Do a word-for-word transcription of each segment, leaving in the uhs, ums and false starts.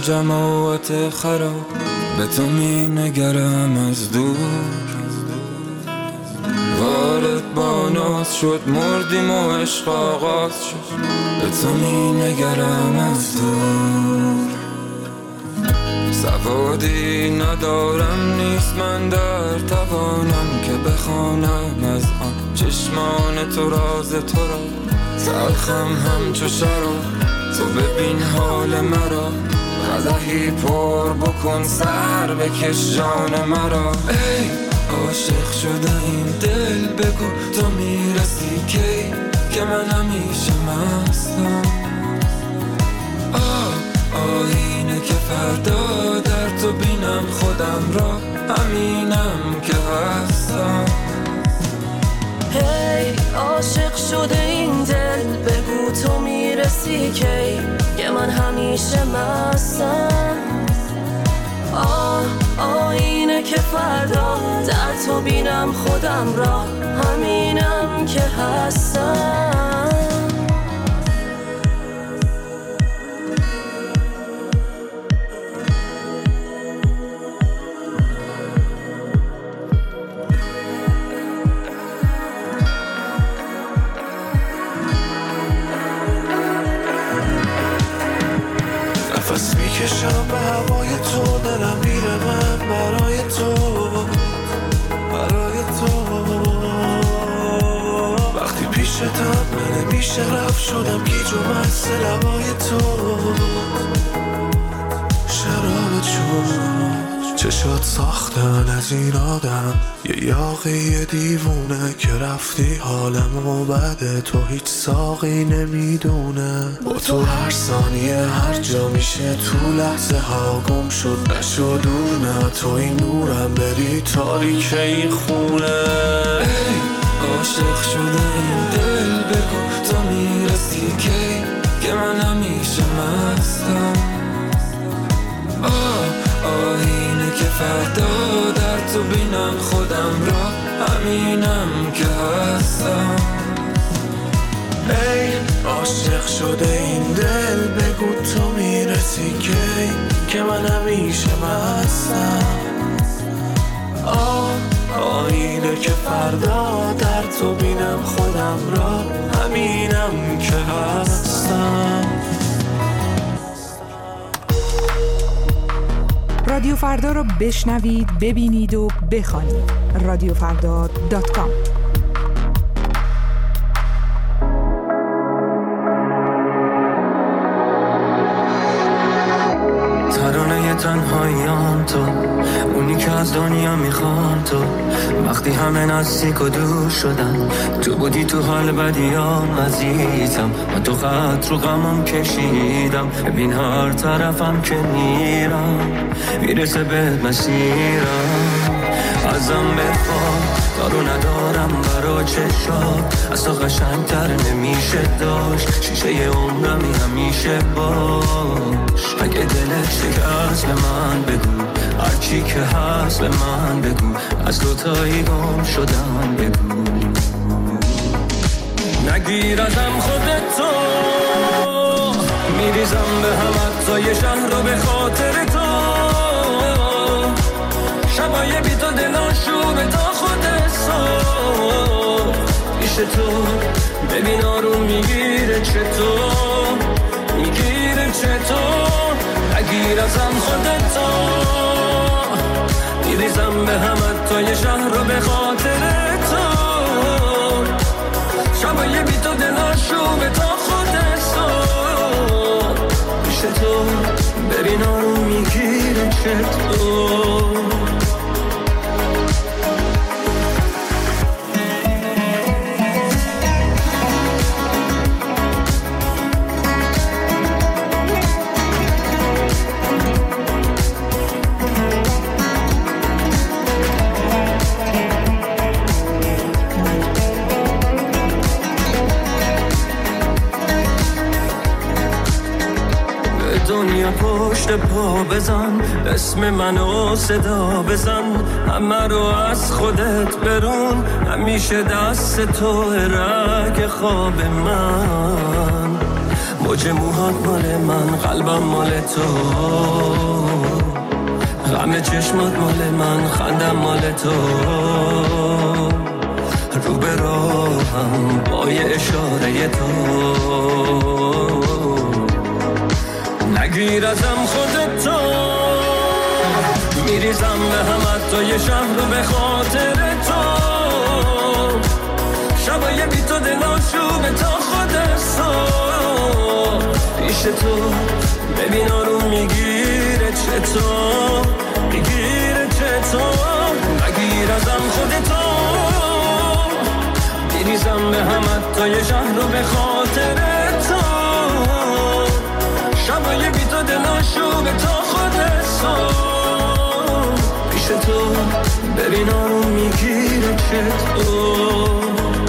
جماعت خراب به تو می نگرم از دور. وارد با ناز شد مردیم و عشق آغاز شد به تو می نگرم از دور. سوادی ندارم نیست من در توانم که بخوانم از آن چشمان تو راز تو را. تلخم همچو شراب تو ببین حال مرا. قدحی پر بکن سر بکش جان مرا. ای عاشق شده این دل بگو تو میرسی کی که من همیشه مستم. آه آینه که فردا در تو بینم خودم را همینم که هستم. هی hey, عاشق شده این دل بگو تو میرسی کی که من همیشه مستم. آه آینه که فردا در تو بینم خودم را همینم که هستم. نفس میکشم به هوای تو دلم میره من برای تو برای تو. وقتی پیشتم من نمیشه رفت شدم گیج و مست لبای تو. شراب چون چشات ساختن از این آدم یه یاقی دیوونه که رفتی حالمو بده. تو هیچ ساقی نمیدونه با تو هر ثانیه هر جا میشه تو لحظه ها گم شد نشد دور. نه تو این نورم بری تاریک این خونه. ای عاشق شده این دل بگو تو میرسی کی که من همیشه مستم. آه آینه که فردا در تو بینم خودم را همینم که هستم. ای عاشق شده این دل بگو تو میرسی کی که من همیشه مستم. آه آینه که فردا در تو بینم خودم را همینم که هستم. رادیو فردا رو بشنوید، ببینید و بخوانید. رادیو فردا دات کام. ترانه تنهاییام تو اونی که از دنیا میخوام. تو وقتی همه نزدیک و دور شدن تو بودی تو حال بدیام عزیزم. من تو خط رو غمم کشیدم ببین هر طرفم که میرم میرسه بهت مسیرم. ازم بخواه دارو ندارم برا چشات از تو قشنگتر نمیشه داشت. شیشه عمرمی همیشه باش. اگه دلت شکست به من بگو هرچی که هست به من بگو. از دوتایی گم شدم بگو نگیر ازم خودتو. میریزم به هم حتی شهر رو به خاطر تو. شبای بی تو دلاشو به تا خود صبح پیش تو ببین آروم میگیره چطور میگیره چطور. نگیر ازم خودتو. میریزم به هم حتی یه شهر رو به خاطر تو. شبای بی تو دلاشو به تا خود صبح پیش تو ببین آروم میگیره چطور. دنیا پشت پا بزن اسم منو صدا بزن. همه رو از خودت برون همیشه دست تو رگ خواب من. موج موهات مال من، قلبم مال تو، غم چشمات مال من، خندم مال تو، رو به راهم با یه اشاره تو، نگیر ازم خودتو، میریزم به هم حتی یه شهر رو به خاطر تو، شبای بی تو دلاشو به تا خود صبح پیش تو، ببین آروم میگیره چطور، میگیره چطور، نگیر ازم خودتو، میریزم به هم حتی یه شهر رو به خاطر تو، شبای بی تو دلاشو به تا خود صبح پیش تو، ببین آروم میگیره چطور.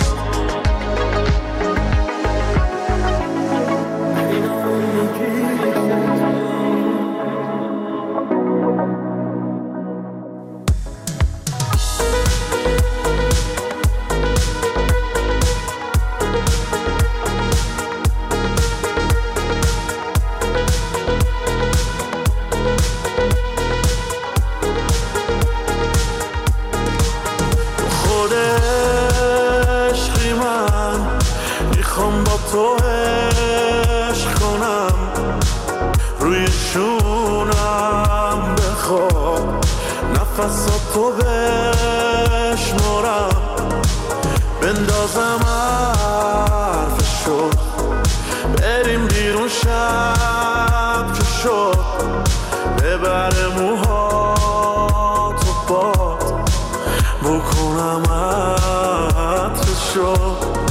تو بشمارم بندازم حرفشو، بریم بیرون شب که شد، ببره موهاتو باد، بکنم عطرشو،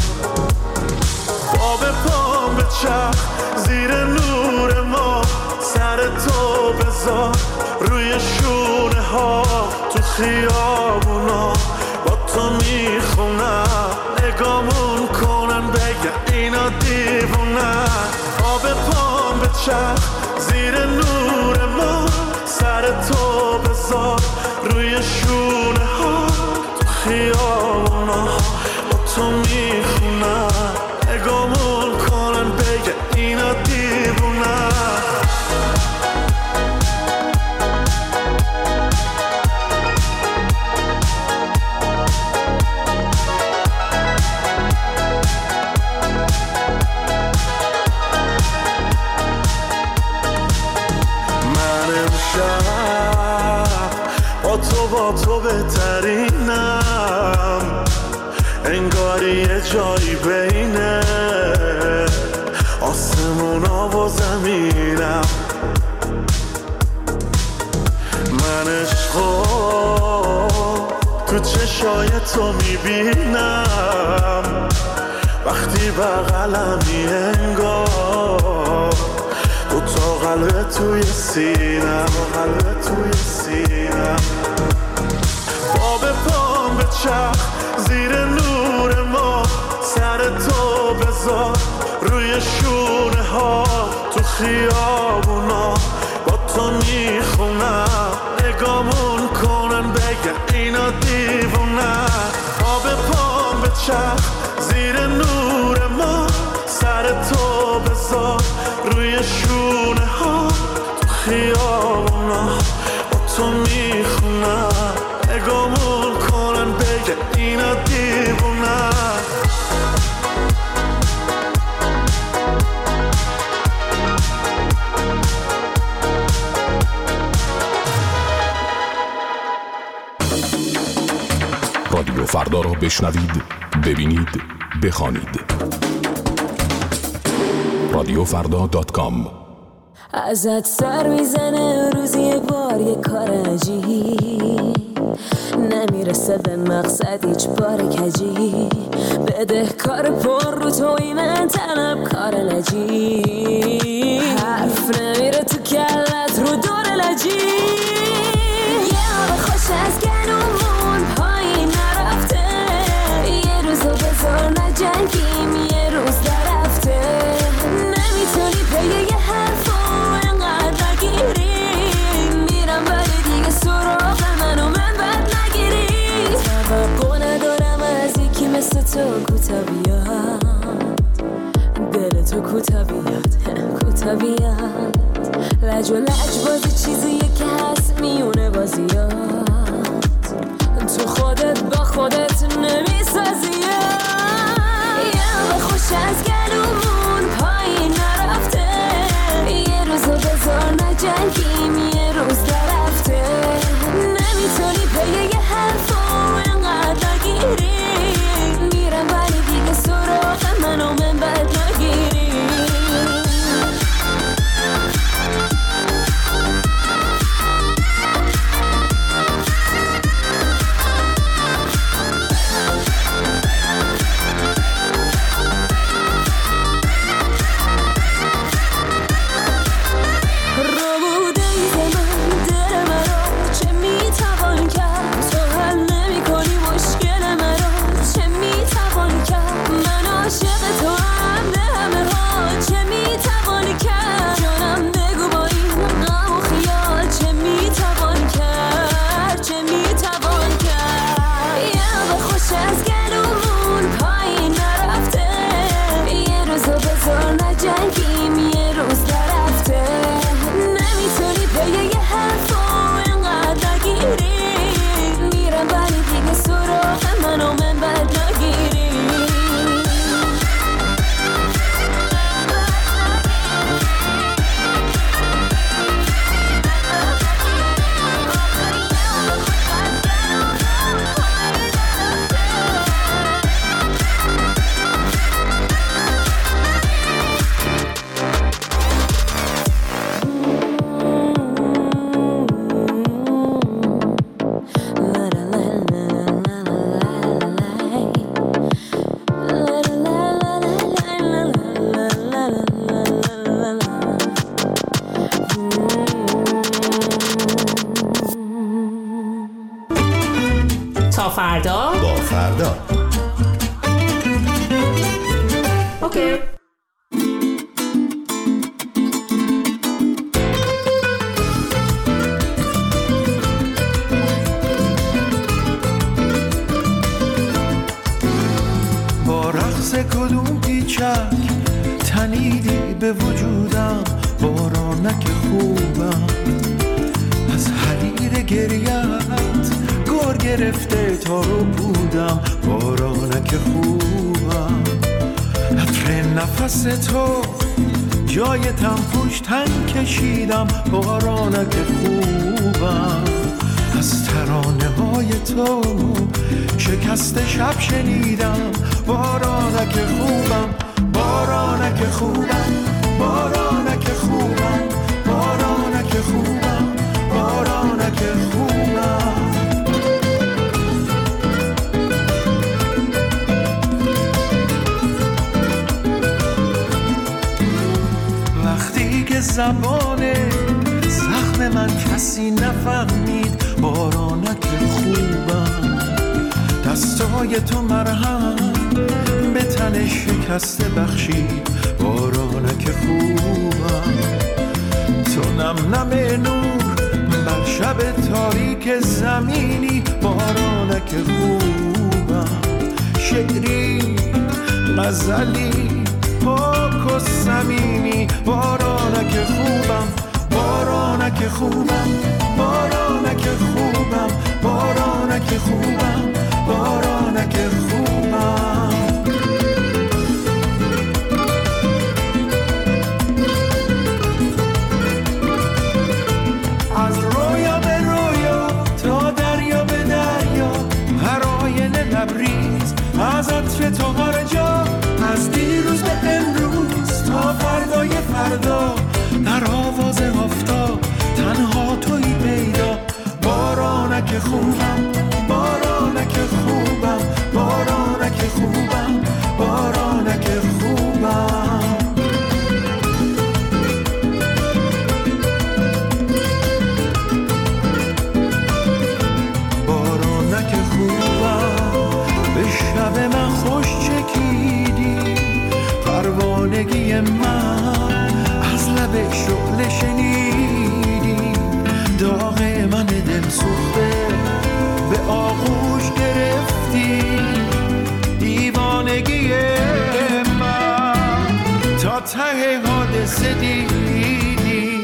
با به پام به چرخ زیر نور ما، سر تو بذار روی شونه ها، تو خیابونا با تو میخونم، نگامون کنن بگه اینا دیوونن، آب پام به چرخ زیر نور ما، سر تو بذار روی شونه ها، تو خیابونا با تو میخونم، نگامون کنن بگه اینا دیوونن. تو با تو بهترینم، انگاری یه جایی بینه آسمونا و زمینم، من عشقو تو چشای تو میبینم، وقتی بغلمی انگار دو تا قلب توی سینم، قلب توی سینم، با به پام به چرخ زیر نور ما، سر تو بذار روی شونه ها، تو خیابونا با تو میخونم، نگامون کنن بگه اینا دیوونن، با به پام به چرخ زیر نور ما، سر تو بذار روی شونه ها، تو خیابونا با تو میخونم، نگامون کنن بگه اینا دیوونن. رادیو فردا را بشنوید، ببینید، بخوانید. رادیو فردا دات کام. ازت سر میزنه روزی بار یه کار عجیب، نمیرسه به مقصد هیچ بار کجی، بده کار پر رو توی من طلب کار نجیب، حرف نمیره تو کلت رو دور لجی، یه آب خوش از گلومون پایین نرفته، یه روزو بذار نجنگیم یه روز درفته، نمیتونی پیه یه حرفو انقدر نگیری، میرم ولی دیگه سراغ منو من بد نگیری، توقع ندارم از یکی مثل تو کوتا بیاد، دل تو کوتا بیاد، طبیعت لج و لج بازی چیزیه که هست میونه بازیات تو خودت با خودت نمیسازیه یه خوش از گلومون پایین نرفته یه روزو بذار نجنگیم یه روز درفته نمیتونی پی یه حرفو اینقدر نگیری میرم ولی دیگه سراغ منو من بد نگیری تا فردا با فردا اوکی. با رقص کدوم پیچک تنیدی به وجودم بارانک خوبم از حریر گریت گور گرفته تا رو بودم بارانک خوبم عطر نفس تو جای تنفوش تن کشیدم بارانک خوبم از ترانه های تو شکست شب شنیدم بارانک خوبم بارانک خوبم بارانک خوبم بارانک خوبم بارانک خوبم وقتی که زبان زخم من کسی نفهمید بارانک خوبم دستای تو مرهم به تن شکسته بخشید بارانک خوبم تو نم نم نور بر شب تاریک زمینی بارانک خوبم شعری غزلی پاک و صمیمی بارانک خوبم بارانک خوبم بارانک خوبم بارانک خوبم بارانک خوبم از رویا به رویا تا دریا به دریا هر آینه لبریز از عطر تو هر جا از دیروز به امروز تا فردای فردا در آواز آفتاب تنها تویی پیدا بارانک خوبم بارانک خوبم بارانک خوبم بارانک خوبم بارانک خوبم به شب من خوش چکیدی پروانگی من از لب شعله شنیدی داغ من دل سوخته به آغوش گرفتی دیوانگی من تا ته ها قصه دیدی.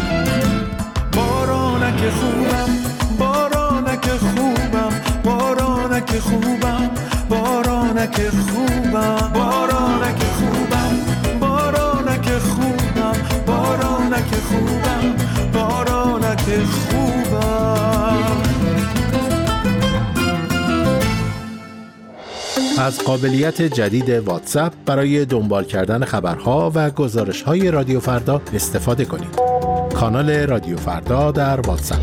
بارانک خوبم بارانک خوبم بارانک خوبم بارانک خوبم بارانک خوبم بارانک خوبم بارانک خوبم بارانک خوبم. از قابلیت جدید واتساپ برای دنبال کردن خبرها و گزارش‌های رادیو فردا استفاده کنید. کانال رادیو فردا در واتساپ.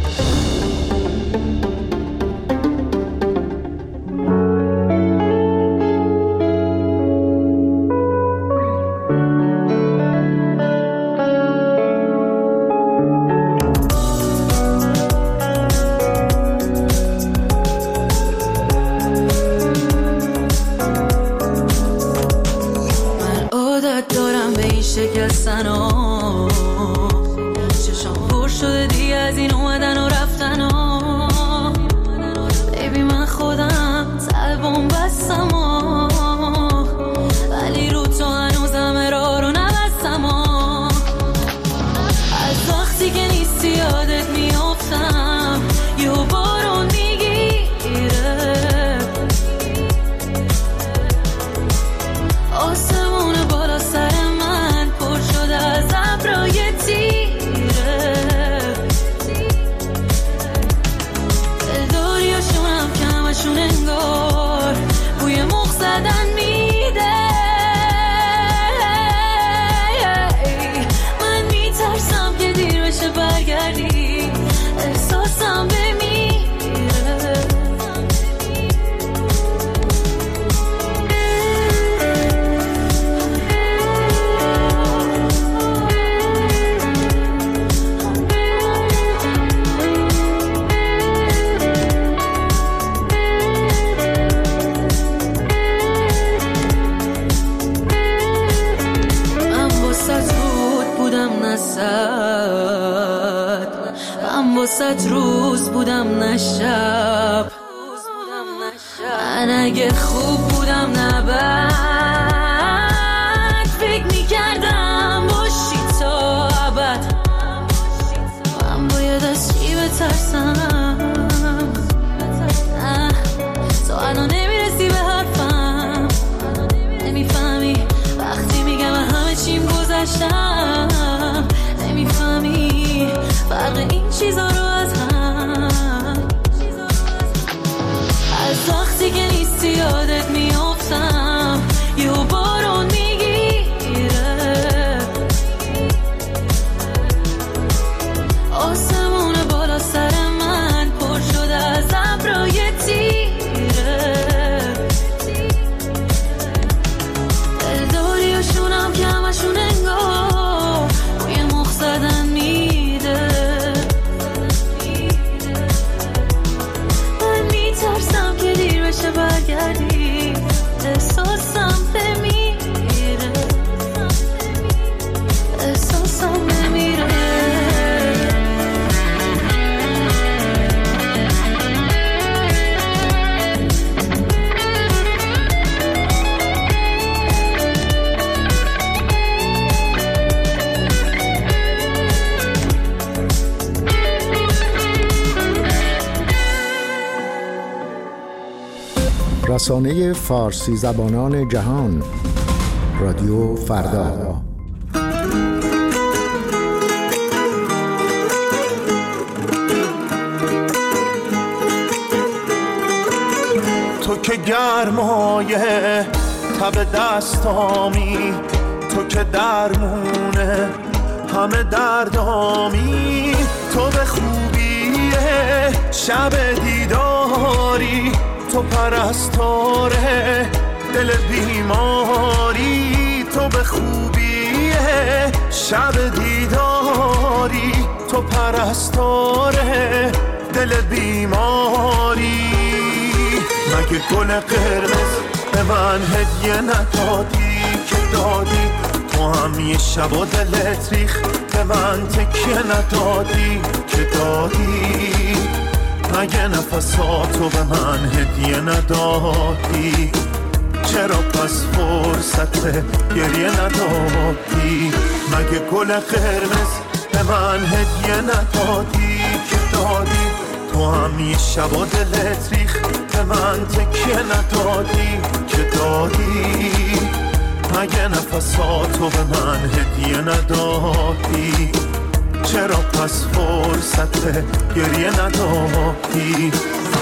روز بودم نه شب، من اگه خوب بودم نه بد، فکر میکردم باشی تا ابد. من باید از چی بترسم؟ نه تو الان نمیرسی به حرفم، نمیفهمی وقتی میگم همه چیم گذشتم، نمیفهمی فرق این چیزا رو از هم. از وقتی که نیستی یادت میافتم، یه بارون میگیره، آسمون بالا سر من پر شده از ابرای تیره، دلداری و شونم که همشون انگار روی مخ زدن میده. من میترسم که دیر بشه برگردی، احساسم نمیره، احساسم نمیره. رسانه فارسی زبانان جهان، رادیو فردا. تو که گرمایه تب دستامی، تو که درمونه همه دردامی، تو به خوبی شب دیداری، تو پرستاره دل بیماری، تو به خوبی شب دیداری، تو پرستاره دل بیماری. مگه گل قرمز به من هدیه ندادی که دادی، تو هم یه شب و دلت ریخ به من تکیه ندادی که دادی، مگه نفساتو به من هدیه ندادی. چرا پس فرصت گریه ندادی؟ مگه گل قرمز به من هدیه ندادی که دادی؟ تو هم یه شبا دلت ریخ به من تکیه ندادی که دادی؟ مگه نفساتو به من هدیه ندادی؟ چرا پس فرصت گریه ندادی؟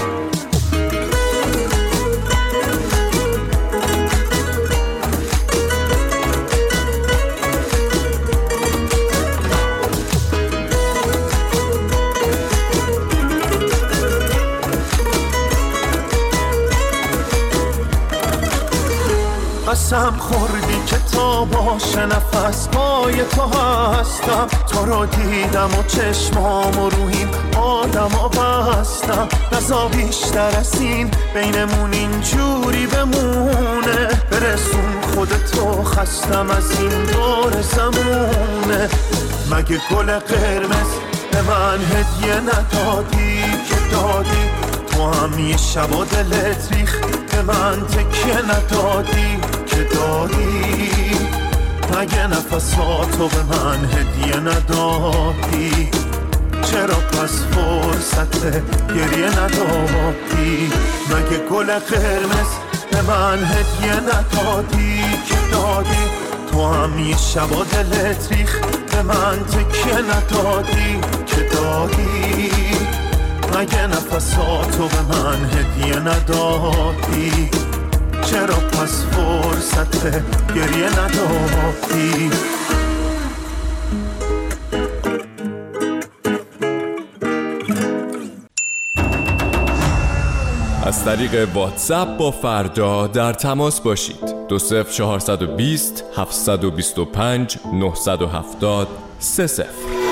قسم خوردی که تا باشه نفس پای تو هستم، تو رو دیدم و چشمام و روحیم آدم ها بستم. نزا بیشتر از این بینمون اینجوری بمونه، برسون خودتو خستم از این دور زمونه. مگه گل قرمز به من هدیه ندادی که دادی؟ تو هم یه شبا دلت ریخ به من تکیه ندادی که دادی؟ مگه نفساتو به من هدیه ندادی؟ چرا پس فرصت گریه ندادی؟ مگه گل قرمز به من هدیه ندادی که دادی؟ تو هم یه شبا دلت ریخ به من تکیه ندادی که دادی؟ مگه نفساتو به من هدیه ندادی؟ چرا پس فرصت گریه ندادی؟ از طریق واتساپ با فردا در تماس باشید. دو صفر چهارصد و بیست هفتصد و بیست و پنج نهصد و هفتاد سه صفر.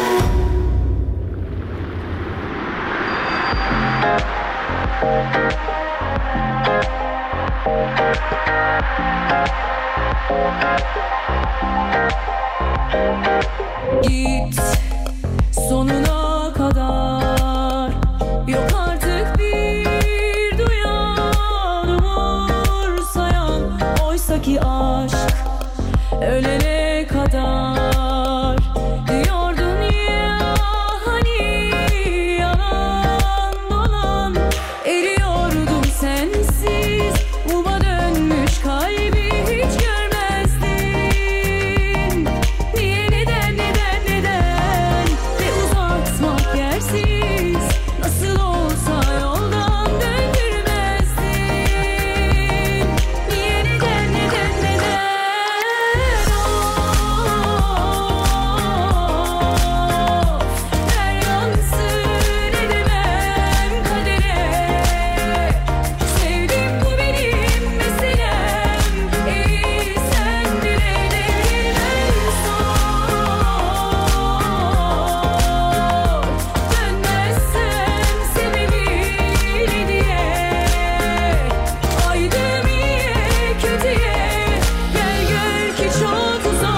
Git sonuna kadar, yok artık bir duyan umursayan. Oysa ki aşk ölene kadar diyordun ya hani, yalan dolan eriyordum sensiz. Uma dönmüş kalbi hiç görmezdin. Niye, neden, neden, neden ve uzatmak yersiz. Nasıl olsa yoldan döndürmezdin. Niye, neden, neden, neden? Of, deryansın edemem kadere. Sevdim bu benim meselem. İyi sen bileydin sor. Dönmezsem sebebini diye. Aydım iyiye kötüye. Gel gör ki çok uzak.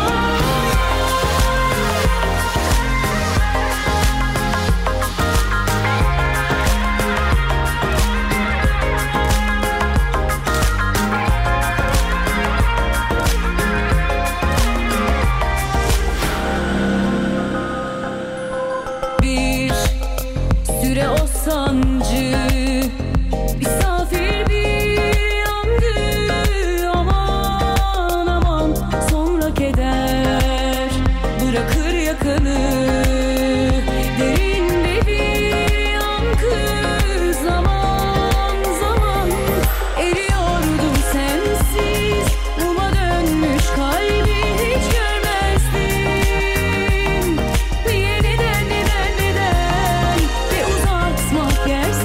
Bir süre o sancı misafir bir yandı. Aman aman sonra keder bırakır yakanı. Derinde bir yankı, zaman zaman eriyordum sensiz. Uma dönmüş kalbi hiç görmezdin. Niye, neden, neden, neden ve uzatmak yersiz.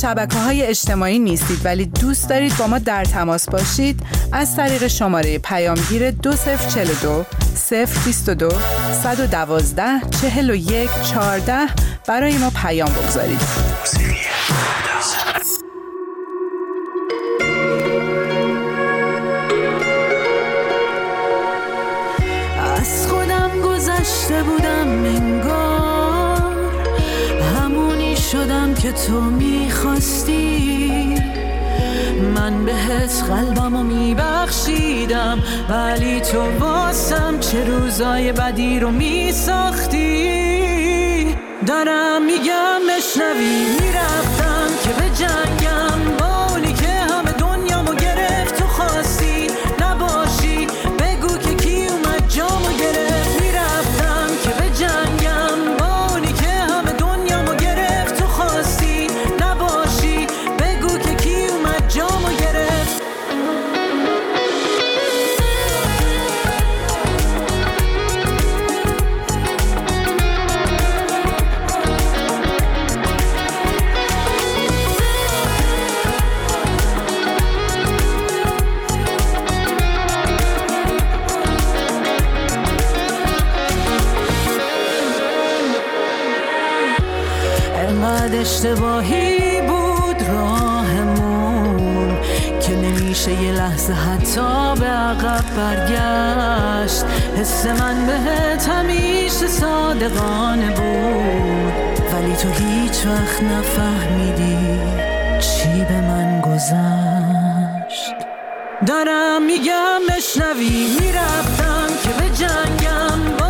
شبکه‌های اجتماعی نیستید ولی دوست دارید با ما در تماس باشید، از طریق شماره پیامگیر دو صفر چهل و دو صفر بیست و دو صد و دوازده چهل و یک چهارده برای ما پیام بگذارید. از خودم گذشته بودم انگار، همونی شدم که تو میخواستی. من بهت قلبمو میبخشیدم ولی تو واسم چه روزای بدی رو میساختی. دارم میگم بشنوی، میرفتم که به جنگم با اونی که همه دنیامو گرفت. تو خواستی نباشی، بگو که کی اومد جامو گرفت. میرفتم که به جنگم با اونی که همه دنیامو گرفت. تو خواستی نباشی، بگو که کی اومد جامو گرفت. انقدر اشتباهی بود راهمون که نمیشه یه لحظه حتی به عقب برگشت. حس من بهت همیشه صادقانه بود ولی تو هیچ وقت نفهمیدی چی به من گذشت. دارم میگم بشنوی، میرفتم که به جنگم